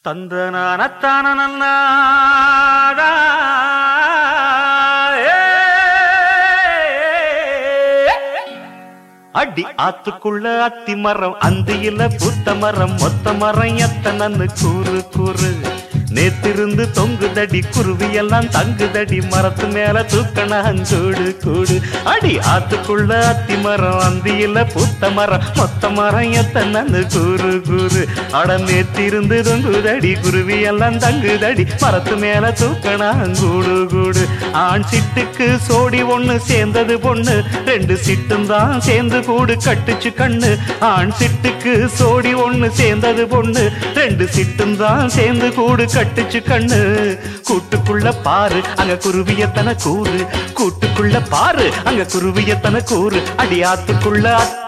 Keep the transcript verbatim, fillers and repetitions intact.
தந்தனானத்தான அடி ஆத்துக்குள்ள அத்தி மரம் அந்தியில பூத்த மரம் மொத்த மரம் எத்தனன்னு கூறு கூறு நேத்திருந்து தொங்குதடி குருவி எல்லாம் தங்குதடி மரத்து மேல தூக்கண கூடு கூடு அடி ஆத்துக்குள்ள அத்தி மரம் அந்தியில பூத்த மரம் மொத்த மரம் எத்தனன்னு கூறு கூறு அட நேத்திருந்து தொங்குதடி குருவி எல்லாம் தங்குதடி மரத்து மேல தூக்கண கூடு கூடு ஆண் சிட்டுக்கு சோடி ஒண்ணு சேர்ந்தது பொண்ணு ரெண்டு சிட்டும் தான் சேர்ந்து கூடு கட்டுச்சு கண்ணு ஆண் சிட்டுக்கு சோடி ஒண்ணு சேர்ந்தது பொண்ணு ரெண்டு சிட்டும் தான் சேர்ந்து கூடு கட்டுச்சு கண்ணு கூட்டுக்குள்ள பாரு அங்க குருவியத்தன கூறு கூட்டுக்குள்ள பாரு அங்க குருவியத்தன கூறு அடியாத்துக்குள்ள